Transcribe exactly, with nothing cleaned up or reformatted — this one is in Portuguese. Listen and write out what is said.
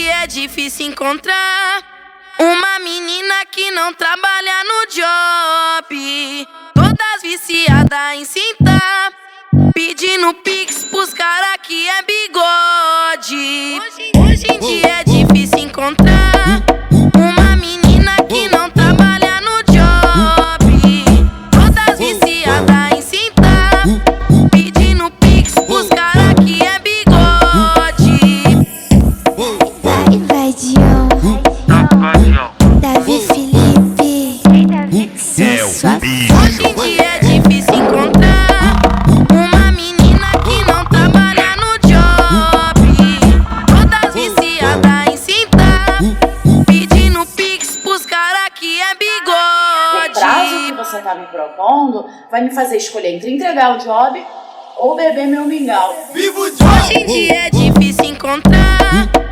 dia é difícil encontrar uma menina que não trabalha no job. Todas viciadas em cinta, pedindo pix pros cara que é bigode. Hoje em dia é difícil encontrar uma menina que não trabalha no job. Todas viciadas em cinta, pedindo pix pros cara que é bigode. Vai, vai, Dion. Davi Felipe. Sou sua Hoje em dia é difícil encontrar uma menina que não trabalha no job. Todas viciadas em cinta, pedindo pix pros cara que é O prazo que bigode. você tá me propondo vai me fazer escolher entre entregar o job ou beber meu mingau. Hoje em dia é difícil encontrar